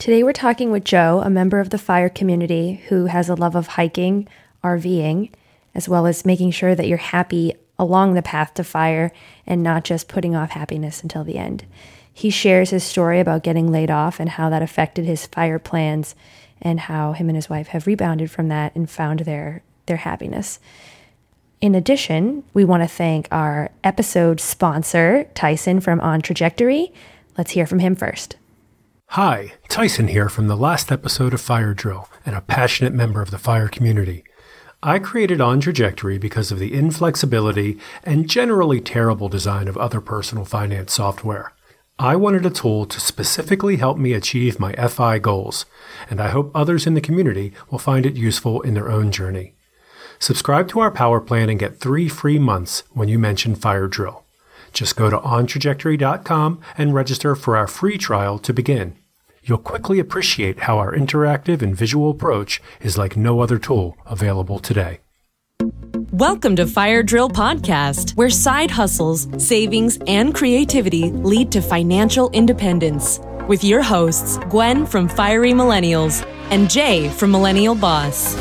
Today we're talking with Joe, a member of the fire community who has a love of hiking, RVing, as well as making sure that you're happy along the path to fire and not just putting off happiness until the end. He shares his story about getting laid off and how that affected his fire plans and how him and his wife have rebounded from that and found their happiness. In addition, we want to thank our episode sponsor, Tyson from On Trajectory. Let's hear from him first. Hi, Tyson here from the last episode of Fire Drill and a passionate member of the fire community. I created On Trajectory because of the inflexibility and generally terrible design of other personal finance software. I wanted a tool to specifically help me achieve my FI goals, and I hope others in the community will find it useful in their own journey. Subscribe to our power plan and get 3 free months when you mention Fire Drill. Just go to ontrajectory.com and register for our free trial to begin. You'll quickly appreciate how our interactive and visual approach is like no other tool available today. Welcome to Fire Drill Podcast, where side hustles, savings, and creativity lead to financial independence. With your hosts, Gwen from Fiery Millennials and Jay from Millennial Boss.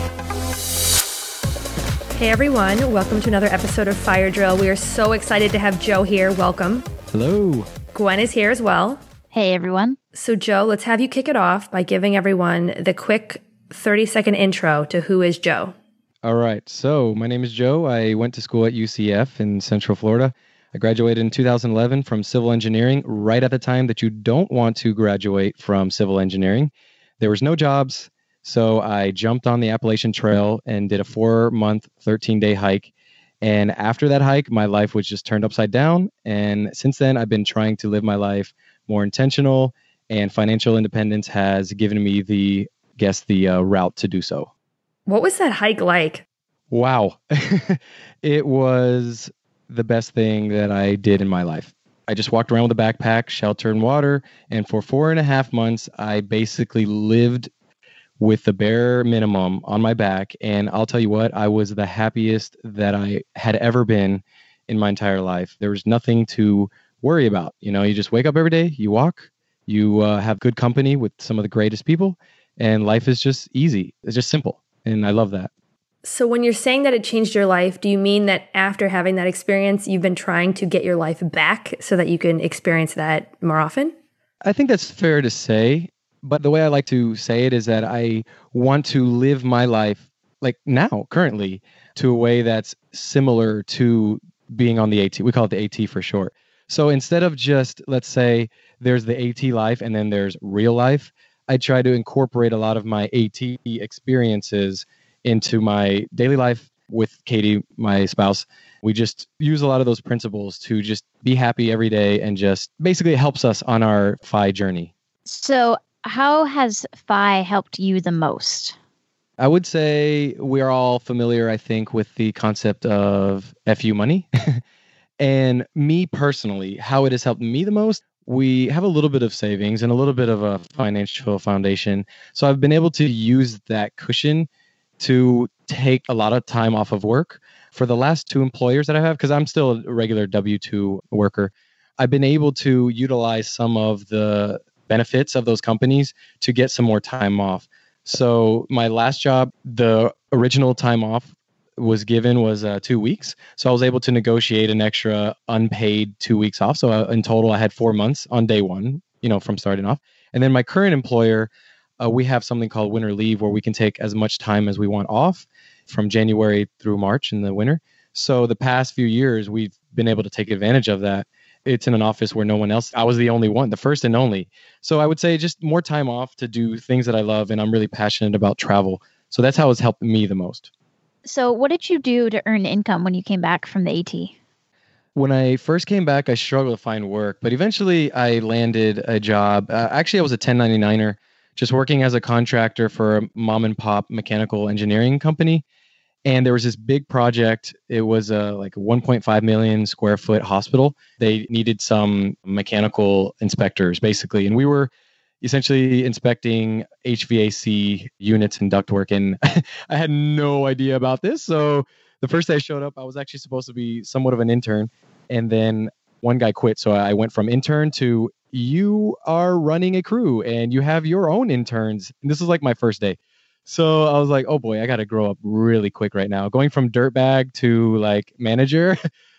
Hey everyone, welcome to another episode of Fire Drill. We are so excited to have Joe here. Welcome. Hello. Gwen is here as well. Hey everyone. So Joe, let's have you kick it off by giving everyone the quick 30-second intro to who is Joe. All right. So my name is Joe. I went to school at UCF in Central Florida. I graduated in 2011 from civil engineering, right at the time that you don't want to graduate from civil engineering. There was no jobs. So I jumped on the Appalachian Trail and did a 4-month, 13-day hike. And after that hike, my life was just turned upside down. And since then, I've been trying to live my life more intentional, and financial independence has given me the route to do so. What was that hike like? Wow. It was the best thing that I did in my life. I just walked around with a backpack, shelter, and water. And for 4.5 months, I basically lived with the bare minimum on my back. And I'll tell you what, I was the happiest that I had ever been in my entire life. There was nothing to worry about. You know, you just wake up every day, you walk, you have good company with some of the greatest people, and life is just easy. It's just simple. And I love that. So when you're saying that it changed your life, do you mean that after having that experience, you've been trying to get your life back so that you can experience that more often? I think that's fair to say. But the way I like to say it is that I want to live my life like now, currently, to a way that's similar to being on the AT. We call it the AT for short. So instead of just, let's say, there's the AT life and then there's real life, I try to incorporate a lot of my AT experiences into my daily life with Katie, my spouse. We just use a lot of those principles to just be happy every day, and just basically it helps us on our FI journey. So how has FI helped you the most? I would say we are all familiar, I think, with the concept of FU money. And me personally, how it has helped me the most, we have a little bit of savings and a little bit of a financial foundation. So I've been able to use that cushion to take a lot of time off of work. For the last 2 employers that I have, because I'm still a regular W-2 worker, I've been able to utilize some of the benefits of those companies to get some more time off. So my last job, the original time off was 2 weeks. So I was able to negotiate an extra unpaid 2 weeks off. So in total, I had 4 months on day one, from starting off. And then my current employer, we have something called winter leave, where we can take as much time as we want off from January through March in the winter. So the past few years, we've been able to take advantage of that. It's in an office where no one else, I was the only one, the first and only. So I would say just more time off to do things that I love, and I'm really passionate about travel. So that's how it's helped me the most. So what did you do to earn income when you came back from the AT? When I first came back, I struggled to find work, but eventually I landed a job. Actually, I was a 1099er, just working as a contractor for a mom and pop mechanical engineering company. And there was this big project. It was like a 1.5 million square foot hospital. They needed some mechanical inspectors, basically. And we were essentially inspecting HVAC units and ductwork. And I had no idea about this. So the first day I showed up, I was actually supposed to be somewhat of an intern. And then one guy quit. So I went from intern to you are running a crew and you have your own interns. And this was like my first day. So I was like, oh boy, I got to grow up really quick right now. Going from dirtbag to like manager.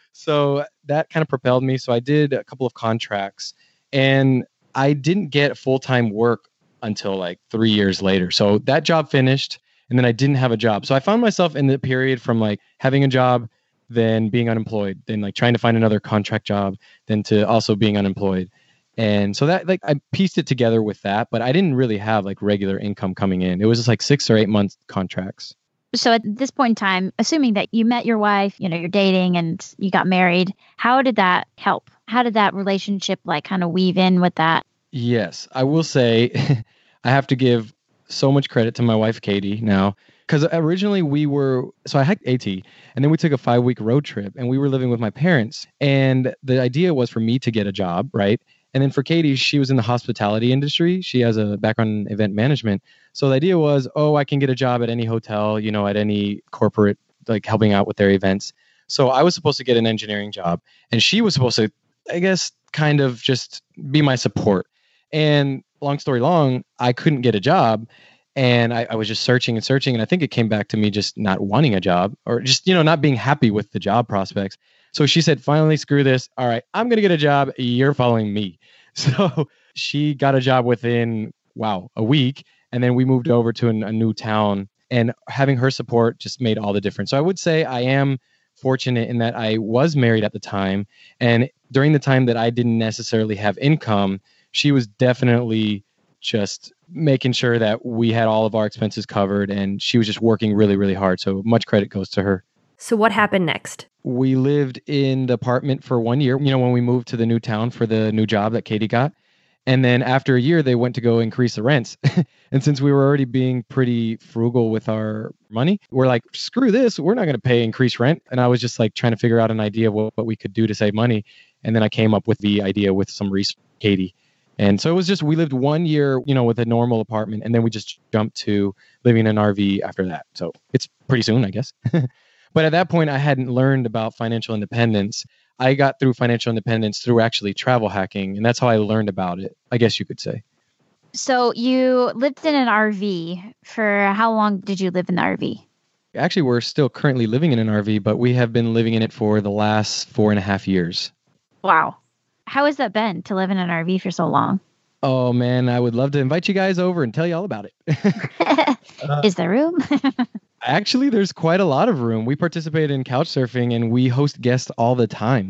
So that kind of propelled me. So I did a couple of contracts and I didn't get full-time work until like 3 years later. So that job finished and then I didn't have a job. So I found myself in the period from like having a job, then being unemployed, then like trying to find another contract job, then to also being unemployed. And so that like I pieced it together with that, but I didn't really have like regular income coming in. It was just like 6 or 8 month contracts. So at this point in time, assuming that you met your wife, you're dating and you got married, how did that help? How did that relationship like kind of weave in with that? Yes, I will say I have to give so much credit to my wife, Katie, now. Because originally so I hiked AT and then we took a 5-week road trip and we were living with my parents. And the idea was for me to get a job, right? And then for Katie, she was in the hospitality industry. She has a background in event management. So the idea was, I can get a job at any hotel, at any corporate, like helping out with their events. So I was supposed to get an engineering job and she was supposed to, I guess, kind of just be my support. And long story long, I couldn't get a job. And I was just searching and searching. And I think it came back to me just not wanting a job or just, not being happy with the job prospects. So she said, finally, screw this. All right, I'm going to get a job. You're following me. So she got a job within, a week. And then we moved over to a new town. And having her support just made all the difference. So I would say I am fortunate in that I was married at the time. And during the time that I didn't necessarily have income, she was definitely just making sure that we had all of our expenses covered. And she was just working really, really hard. So much credit goes to her. So what happened next? We lived in the apartment for 1 year, when we moved to the new town for the new job that Katie got. And then after a year, they went to go increase the rents. And since we were already being pretty frugal with our money, we're like, screw this. We're not going to pay increased rent. And I was just like trying to figure out an idea of what we could do to save money. And then I came up with the idea with some research, Katie. And so it was just, we lived 1 year, with a normal apartment. And then we just jumped to living in an RV after that. So it's pretty soon, I guess. But at that point, I hadn't learned about financial independence. I got through financial independence through actually travel hacking. And that's how I learned about it, I guess you could say. So you lived in an RV. For how long did you live in the RV? Actually, we're still currently living in an RV, but we have been living in it for the last 4.5 years. Wow. How has that been to live in an RV for so long? Oh, man, I would love to invite you guys over and tell you all about it. Is there room? Actually, there's quite a lot of room. We participate in couch surfing and we host guests all the time.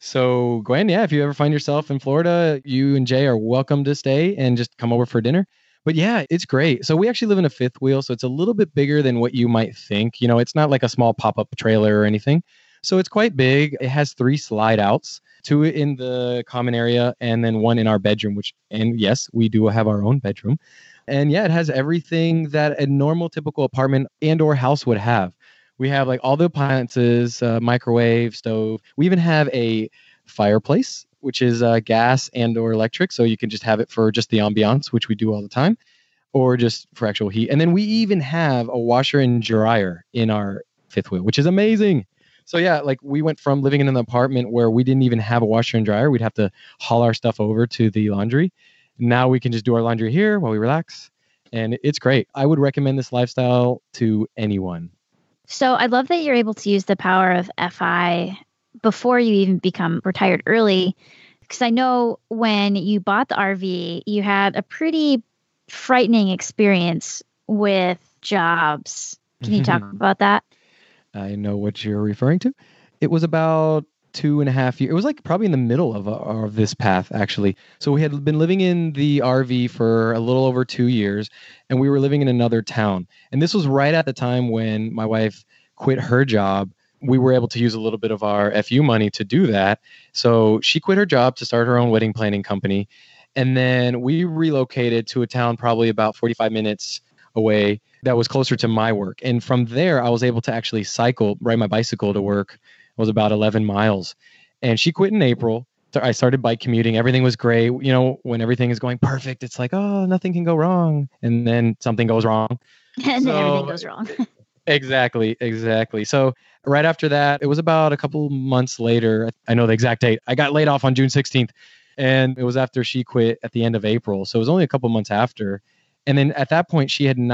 So Gwen, if you ever find yourself in Florida, you and Jay are welcome to stay and just come over for dinner. But yeah, it's great. So we actually live in a fifth wheel. So it's a little bit bigger than what you might think. It's not like a small pop-up trailer or anything. So it's quite big. It has 3 slide outs, 2 in the common area and then 1 in our bedroom, and yes, we do have our own bedroom. And yeah, it has everything that a normal, typical apartment and or house would have. We have like all the appliances, microwave, stove. We even have a fireplace, which is gas and or electric. So you can just have it for just the ambiance, which we do all the time, or just for actual heat. And then we even have a washer and dryer in our fifth wheel, which is amazing. So yeah, like we went from living in an apartment where we didn't even have a washer and dryer. We'd have to haul our stuff over to the laundry. Now we can just do our laundry here while we relax. And it's great. I would recommend this lifestyle to anyone. So I love that you're able to use the power of FI before you even become retired early. Because I know when you bought the RV, you had a pretty frightening experience with jobs. Can you talk about that? I know what you're referring to. It was about 2.5 years. It was like probably in the middle of this path, actually. So we had been living in the RV for a little over 2 years, and we were living in another town. And this was right at the time when my wife quit her job. We were able to use a little bit of our FU money to do that. So she quit her job to start her own wedding planning company. And then we relocated to a town probably about 45 minutes away that was closer to my work. And from there, I was able to actually ride my bicycle to work. It was about 11 miles. And she quit in April. I started bike commuting. Everything was great. When everything is going perfect, it's like, oh, nothing can go wrong. And then something goes wrong. And then everything goes wrong. Exactly. So right after that, it was about a couple months later. I know the exact date. I got laid off on June 16th, and it was after she quit at the end of April. So it was only a couple months after. And then at that point,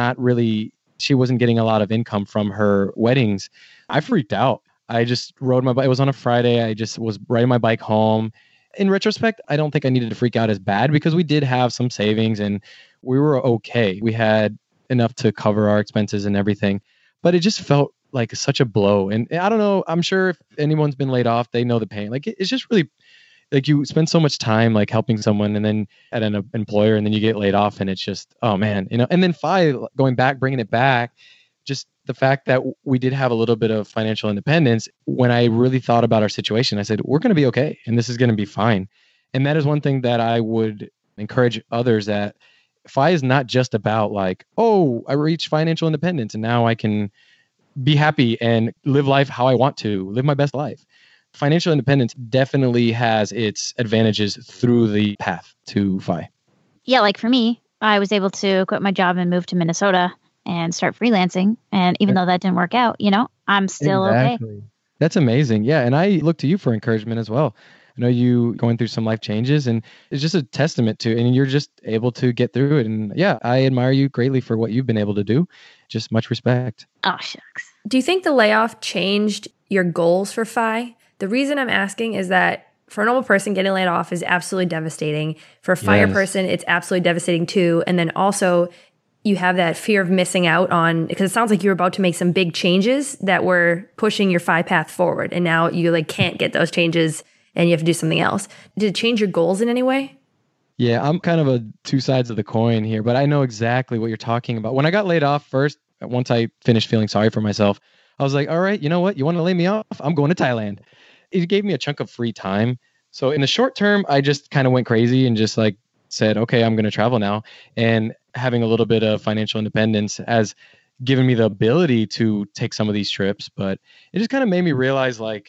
she wasn't getting a lot of income from her weddings. I freaked out. I just rode my bike. It was on a Friday. I just was riding my bike home. In retrospect, I don't think I needed to freak out as bad because we did have some savings and we were okay. We had enough to cover our expenses and everything. But it just felt like such a blow. And I don't know, I'm sure if anyone's been laid off, they know the pain. Like it's just really like you spend so much time like helping someone and then at an employer and then you get laid off and it's just, oh man, and then going back, bringing it back, just the fact that we did have a little bit of financial independence. When I really thought about our situation, I said, we're going to be okay. And this is going to be fine. And that is one thing that I would encourage others that FI is not just about like, oh, I reached financial independence and now I can be happy and live life how I want to, live my best life. Financial independence definitely has its advantages through the path to FI. Yeah, like for me, I was able to quit my job and move to Minnesota and start freelancing. And even though that didn't work out, I'm still okay. That's amazing. Yeah. And I look to you for encouragement as well. I know you going through some life changes and it's just a testament to, and you're just able to get through it. And yeah, I admire you greatly for what you've been able to do. Just much respect. Oh, shucks. Do you think the layoff changed your goals for FI? The reason I'm asking is that for a normal person, getting laid off is absolutely devastating. For a FIRE person, it's absolutely devastating too. And then also you have that fear of missing out on, because it sounds like you're about to make some big changes that were pushing your FI path forward. And now you like can't get those changes and you have to do something else. Did it change your goals in any way? Yeah, I'm kind of a two sides of the coin here, but I know exactly what you're talking about. When I got laid off first, once I finished feeling sorry for myself, I was like, all right, you know what? You want to lay me off? I'm going to Thailand. It gave me a chunk of free time. So in the short term, I just kind of went crazy and just like said, okay, I'm going to travel now. And having a little bit of financial independence has given me the ability to take some of these trips. But it just kind of made me realize like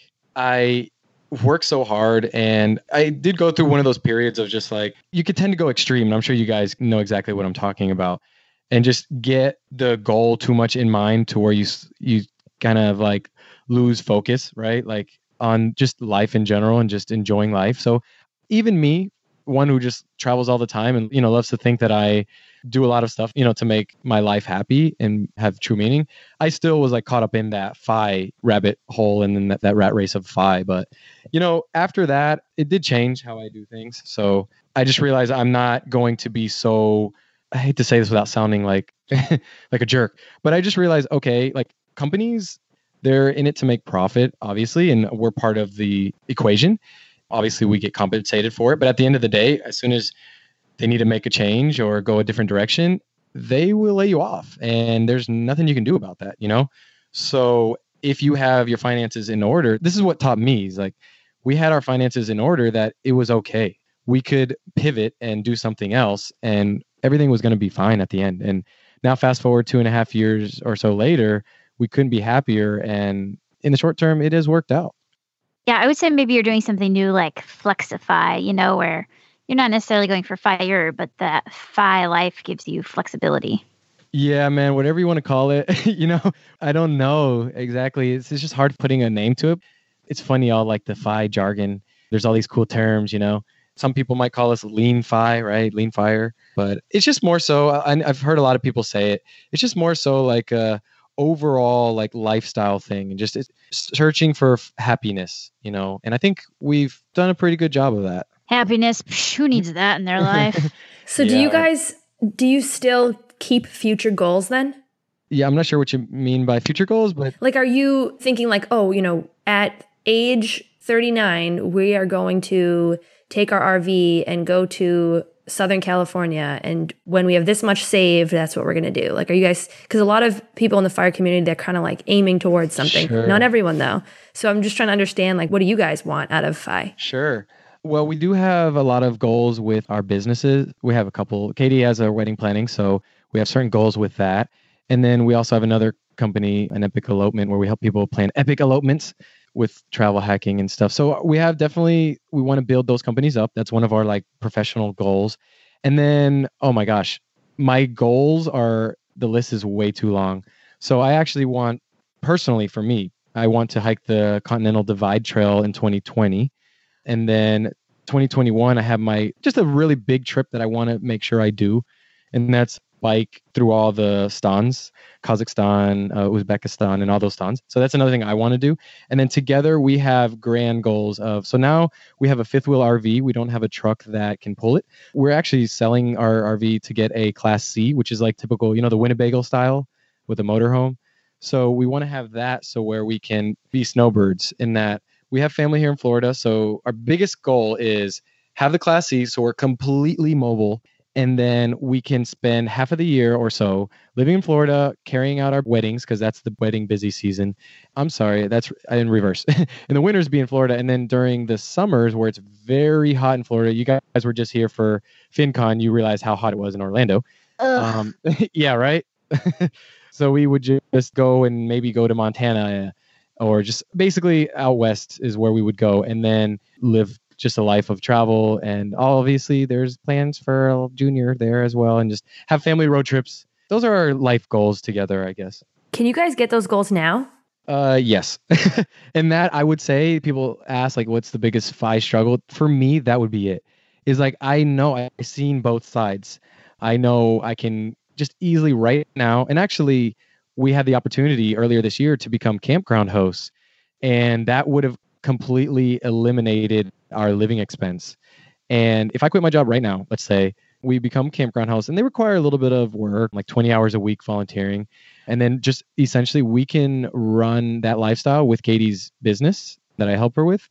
I worked so hard and I did go through one of those periods of just like, you could tend to go extreme. And I'm sure you guys know exactly what I'm talking about, and just get the goal too much in mind to where you kind of like lose focus, right? Like on just life in general and just enjoying life. So even me, one who just travels all the time and, loves to think that I do a lot of stuff, to make my life happy and have true meaning, I still was like caught up in that FI rabbit hole and then that rat race of FI. But, after that, it did change how I do things. So I just realized I'm not going to be so, I hate to say this without sounding like, like a jerk, but I just realized, okay, like companies, they're in it to make profit, obviously, and we're part of the equation. Obviously, we get compensated for it. But at the end of the day, as soon as they need to make a change or go a different direction, they will lay you off. And there's nothing you can do about that, So if you have your finances in order, this is what taught me is like, we had our finances in order that it was okay. We could pivot and do something else and everything was going to be fine at the end. And now fast forward 2.5 years or so later, we couldn't be happier. And in the short term, it has worked out. Yeah, I would say maybe you're doing something new like Flexify, where you're not necessarily going for FIRE, but the FI life gives you flexibility. Yeah, man, whatever you want to call it. I don't know exactly. It's just hard putting a name to it. It's funny, all like the FI jargon. There's all these cool terms, Some people might call us lean FI, right? Lean FIRE. But it's just more so, I've heard a lot of people say it. It's just more so like a overall like lifestyle thing and just searching for happiness, and I think we've done a pretty good job of that. Happiness, who needs that in their life? So do you still keep future goals then? Yeah, I'm not sure what you mean by future goals, but like, are you thinking like, at age 39, we are going to take our RV and go to Southern California, and when we have this much saved, that's what we're going to do? Like, are you guys, because a lot of people in the FIRE community, they're kind of like aiming towards something. Sure. Not everyone though. So I'm just trying to understand, like, what do you guys want out of FI? Sure. Well, we do have a lot of goals with our businesses. We have a couple. Katie has a wedding planning, so we have certain goals with that. And then we also have another company, an Epic Elopement, where we help people plan epic elopements with travel hacking and stuff. So we want to build those companies up. That's one of our like professional goals. And then, oh my gosh, my goals the list is way too long. So I actually want, personally for me, I want to hike the Continental Divide Trail in 2020. And then 2021, I have just a really big trip that I want to make sure I do. And that's bike through all the stans, Kazakhstan, Uzbekistan, and all those stans. So that's another thing I want to do. And then together we have grand goals so now we have a fifth wheel RV. We don't have a truck that can pull it. We're actually selling our RV to get a Class C, which is like typical, the Winnebago style with a motorhome. So we want to have that so where we can be snowbirds in that we have family here in Florida. So our biggest goal is have the Class C so we're completely mobile. And then we can spend half of the year or so living in Florida, carrying out our weddings, because that's the wedding busy season. I'm sorry, I in reverse. In the winters, be in Florida. And then during the summers, where it's very hot in Florida, you guys were just here for FinCon. You realize how hot it was in Orlando. Yeah, right? So we would just go and maybe go to Montana or just basically out west is where we would go and then live just a life of travel. And obviously there's plans for Junior there as well and just have family road trips. Those are our life goals together, I guess. Can you guys get those goals now? Yes. And that I would say people ask like, what's the biggest FI struggle? For me, that would be it. Is like, I know I've seen both sides. I know I can just easily right now. And actually we had the opportunity earlier this year to become campground hosts. And that would have completely eliminated our living expense. And if I quit my job right now, let's say we become campground hosts and they require a little bit of work, like 20 hours a week volunteering. And then just essentially we can run that lifestyle with Katie's business that I help her with.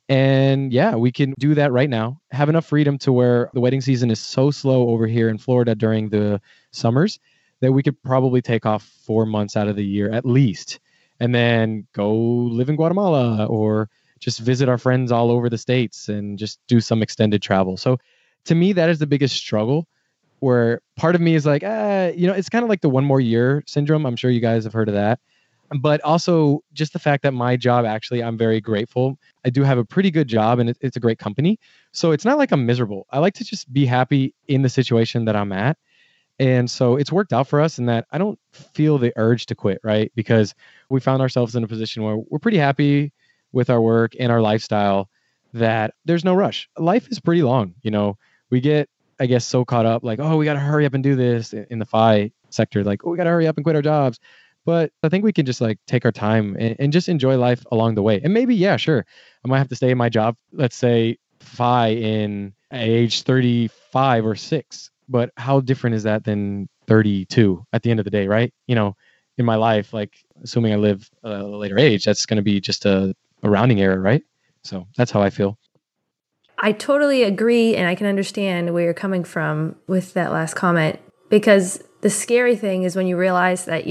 And yeah, we can do that right now, have enough freedom to where the wedding season is so slow over here in Florida during the summers that we could probably take off 4 months out of the year at least. And then go live in Guatemala or just visit our friends all over the States and just do some extended travel. So to me, that is the biggest struggle where part of me is like, it's kind of like the 1 more year syndrome. I'm sure you guys have heard of that. But also just the fact that my job, actually, I'm very grateful. I do have a pretty good job and it's a great company. So it's not like I'm miserable. I like to just be happy in the situation that I'm at. And so it's worked out for us in that I don't feel the urge to quit, right? Because we found ourselves in a position where we're pretty happy with our work and our lifestyle that there's no rush. Life is pretty long. We get, I guess, so caught up like, oh, we got to hurry up and do this in the FI sector. Like, oh, we got to hurry up and quit our jobs. But I think we can just like take our time and just enjoy life along the way. And maybe, yeah, sure, I might have to stay in my job, let's say FI in age 35 or 6. But how different is that than 32 at the end of the day, right? In my life, like assuming I live a later age, that's going to be just a rounding error, right? So that's how I feel. I totally agree. And I can understand where you're coming from with that last comment, because the scary thing is when you realize that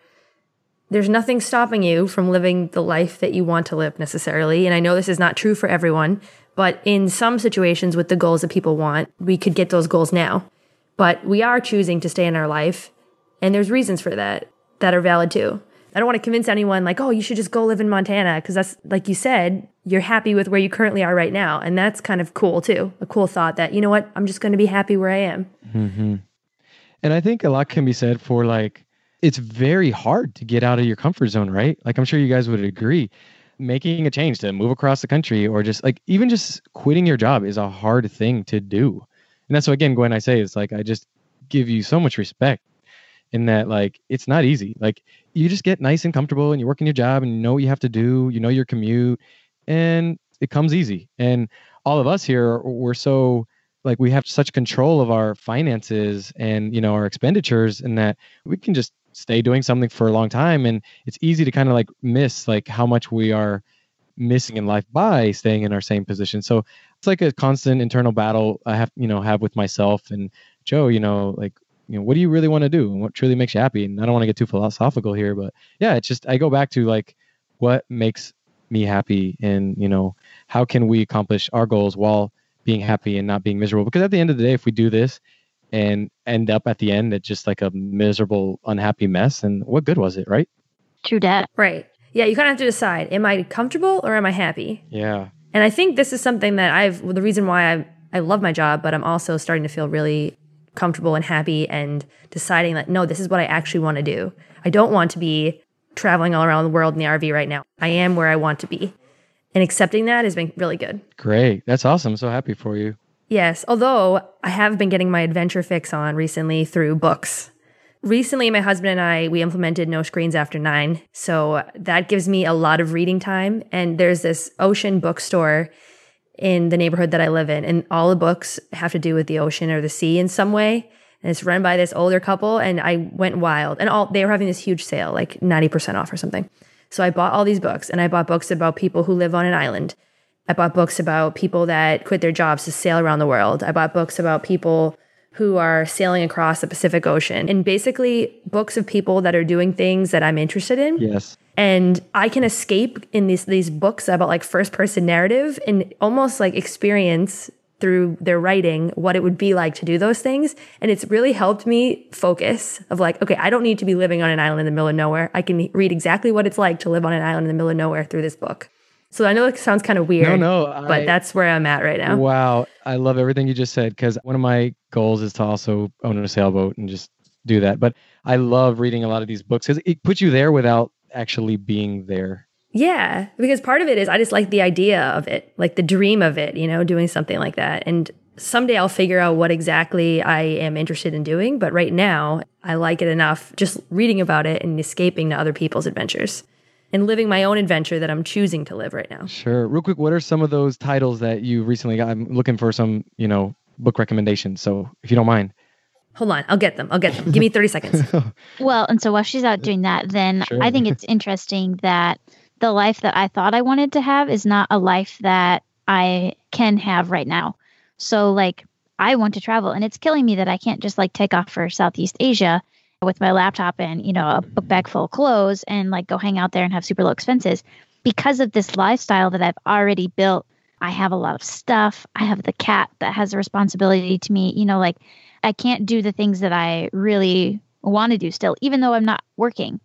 there's nothing stopping you from living the life that you want to live necessarily. And I know this is not true for everyone, but in some situations with the goals that people want, we could get those goals now. But we are choosing to stay in our life. And there's reasons for that are valid too. I don't want to convince anyone like, oh, you should just go live in Montana. Because that's, like you said, you're happy with where you currently are right now. And that's kind of cool too. A cool thought that, you know what, I'm just going to be happy where I am. Mm-hmm. And I think a lot can be said for like, it's very hard to get out of your comfort zone, right? Like, I'm sure you guys would agree. Making a change to move across the country or just like, even just quitting your job is a hard thing to do. And that's what, again, Gwen, I say, it's like, I just give you so much respect in that, like, it's not easy. Like, you just get nice and comfortable and you work in your job and you know what you have to do, you know your commute, and it comes easy. And all of us here, we're so, like, we have such control of our finances and, our expenditures, and that we can just stay doing something for a long time. And it's easy to kind of like miss like how much we are missing in life by staying in our same position. So it's like a constant internal battle I have with myself and Joe, what do you really want to do and what truly makes you happy? And I don't want to get too philosophical here, but yeah, it's just, I go back to like what makes me happy and, how can we accomplish our goals while being happy and not being miserable? Because at the end of the day, if we do this and end up at the end at just like a miserable, unhappy mess, and what good was it, right? True that. Right. Yeah, you kind of have to decide, am I comfortable or am I happy? Yeah. And I think this is something that the reason why I love my job, but I'm also starting to feel really comfortable and happy and deciding that, no, this is what I actually want to do. I don't want to be traveling all around the world in the RV right now. I am where I want to be. And accepting that has been really good. Great. That's awesome. I'm so happy for you. Yes, although I have been getting my adventure fix on recently through books. Recently, my husband and we implemented no screens after 9. So that gives me a lot of reading time. And there's this ocean bookstore in the neighborhood that I live in. And all the books have to do with the ocean or the sea in some way. And it's run by this older couple. And I went wild. And they were having this huge sale, like 90% off or something. So I bought all these books. And I bought books about people who live on an island. I bought books about people that quit their jobs to sail around the world. I bought books about people who are sailing across the Pacific Ocean, and basically books of people that are doing things that I'm interested in. Yes. And I can escape in these books about like first person narrative and almost like experience through their writing what it would be like to do those things. And it's really helped me focus of like, okay, I don't need to be living on an island in the middle of nowhere. I can read exactly what it's like to live on an island in the middle of nowhere through this book. So I know it sounds kind of weird, but that's where I'm at right now. Wow. I love everything you just said, because one of my goals is to also own a sailboat and just do that. But I love reading a lot of these books because it puts you there without actually being there. Yeah, because part of it is I just like the idea of it, like the dream of it, doing something like that. And someday I'll figure out what exactly I am interested in doing. But right now, I like it enough just reading about it and escaping to other people's adventures. And living my own adventure that I'm choosing to live right now. Sure. Real quick, what are some of those titles that you recently got? I'm looking for some, book recommendations. So if you don't mind. Hold on. I'll get them. Give me 30 seconds. Well, and so while she's out doing that, then sure. I think it's interesting that the life that I thought I wanted to have is not a life that I can have right now. So like I want to travel, and it's killing me that I can't just like take off for Southeast Asia with my laptop and, a book bag full of clothes and like go hang out there and have super low expenses. Because of this lifestyle that I've already built, I have a lot of stuff. I have the cat that has a responsibility to me. I can't do the things that I really want to do still, even though I'm not working,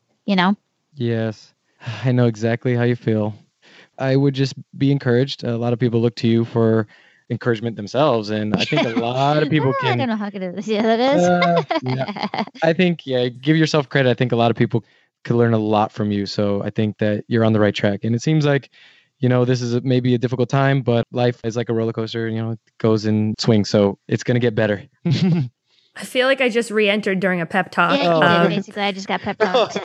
Yes, I know exactly how you feel. I would just be encouraged. A lot of people look to you for encouragement themselves, and I think a lot of people can. I don't know how good it is. Yeah, that is. Yeah. I think, give yourself credit. I think a lot of people could learn a lot from you. So I think that you're on the right track. And it seems like, this is maybe a difficult time, but life is like a roller coaster. It goes in swings, so it's going to get better. I feel like I just re-entered during a pep talk. Yeah, basically, I just got pep talked.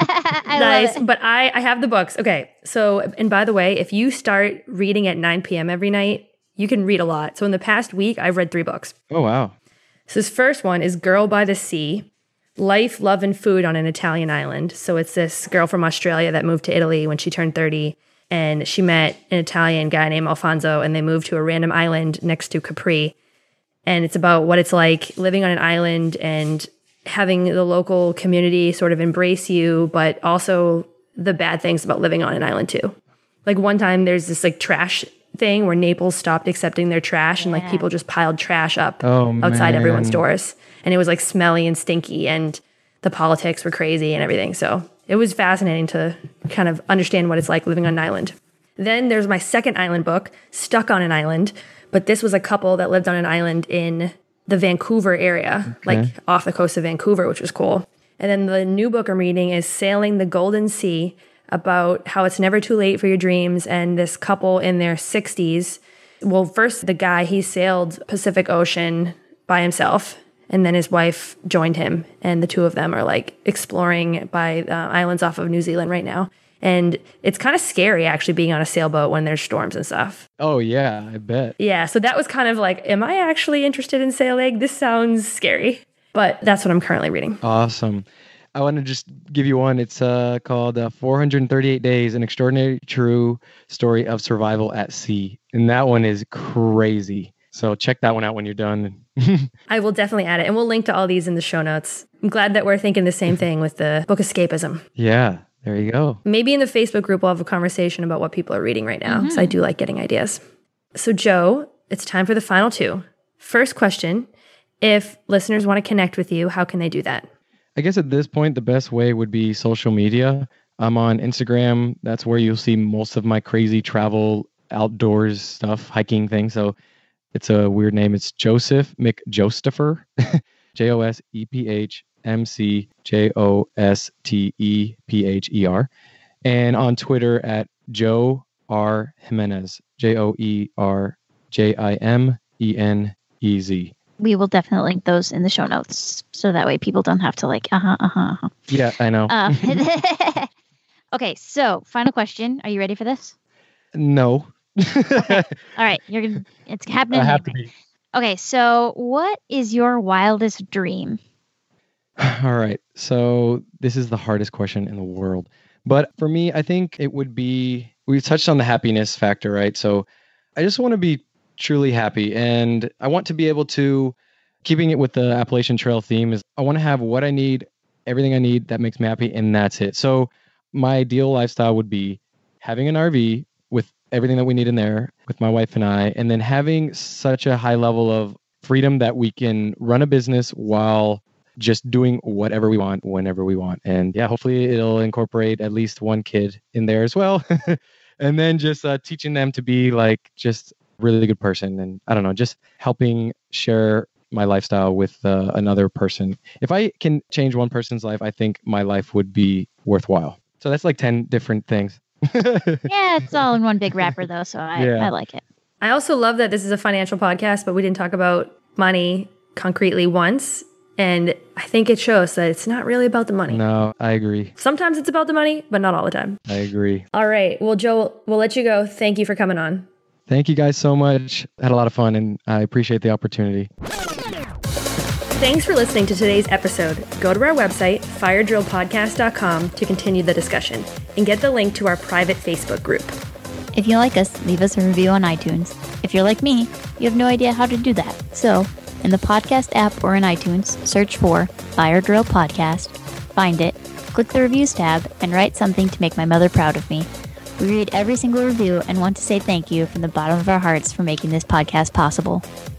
Nice, but I have the books. Okay, so, and by the way, if you start reading at 9 p.m. every night, you can read a lot. So in the past week, I've read 3 books. Oh, wow. So this first one is Girl by the Sea, Life, Love, and Food on an Italian Island. So it's this girl from Australia that moved to Italy when she turned 30. And she met an Italian guy named Alfonso, and they moved to a random island next to Capri. And it's about what it's like living on an island and having the local community sort of embrace you, but also the bad things about living on an island too. Like one time there's this like trash thing where Naples stopped accepting their trash, and like people just piled trash up outside everyone's doors, and it was like smelly and stinky, and the politics were crazy and everything. So it was fascinating to kind of understand what it's like living on an island. Then there's my second island book, Stuck on an Island, but this was a couple that lived on an island in the Vancouver area, like off the coast of Vancouver, which was cool. And then the new book I'm reading is Sailing the Golden Sea, about how it's never too late for your dreams. And this couple in their 60s, well, first the guy, he sailed Pacific Ocean by himself, and then his wife joined him, and the two of them are like exploring by islands off of New Zealand right now. And it's kind of scary actually being on a sailboat when there's storms and stuff. Oh yeah, I bet. Yeah, so that was kind of like, am I actually interested in sailing? This sounds scary, but that's what I'm currently reading. Awesome. I want to just give you one. It's called 438 Days, An Extraordinary True Story of Survival at Sea. And that one is crazy. So check that one out when you're done. I will definitely add it. And we'll link to all these in the show notes. I'm glad that we're thinking the same thing with the book escapism. Yeah, there you go. Maybe in the Facebook group, we'll have a conversation about what people are reading right now. So I do like getting ideas. So Joe, it's time for the final 2. First question, if listeners want to connect with you, how can they do that? I guess at this point, the best way would be social media. I'm on Instagram. That's where you'll see most of my crazy travel, outdoors stuff, hiking things. So It's a weird name. It's Joseph McJostepher, JosephMcJostepher. And on Twitter at Joe R. Jimenez, JoerJimenez. We will definitely link those in the show notes so that way people don't have to like, Yeah, I know. Okay, so final question. Are you ready for this? No. Okay. All right, it's happening. I have to be. Okay, so what is your wildest dream? All right. So this is the hardest question in the world. But for me, I think it would be, we touched on the happiness factor, right? So I just want to be truly happy. And I want to be able to, keeping it with the Appalachian Trail theme, is I want to have what I need, everything I need that makes me happy, and that's it. So my ideal lifestyle would be having an RV with everything that we need in there with my wife and I, and then having such a high level of freedom that we can run a business while just doing whatever we want, whenever we want. And yeah, hopefully it'll incorporate at least one kid in there as well. And then just teaching them to be like just really good person. And I don't know, just helping share my lifestyle with another person. If I can change one person's life, I think my life would be worthwhile. So that's like 10 different things. Yeah, it's all in one big wrapper though. So I like it. I also love that this is a financial podcast, but we didn't talk about money concretely once. And I think it shows that it's not really about the money. No, I agree. Sometimes it's about the money, but not all the time. I agree. All right. Well, Joe, we'll let you go. Thank you for coming on. Thank you guys so much. Had a lot of fun and I appreciate the opportunity. Thanks for listening to today's episode. Go to our website, firedrillpodcast.com, to continue the discussion and get the link to our private Facebook group. If you like us, leave us a review on iTunes. If you're like me, you have no idea how to do that. So, in the podcast app or in iTunes, search for Fire Drill Podcast, find it, click the reviews tab, and write something to make my mother proud of me. We read every single review and want to say thank you from the bottom of our hearts for making this podcast possible.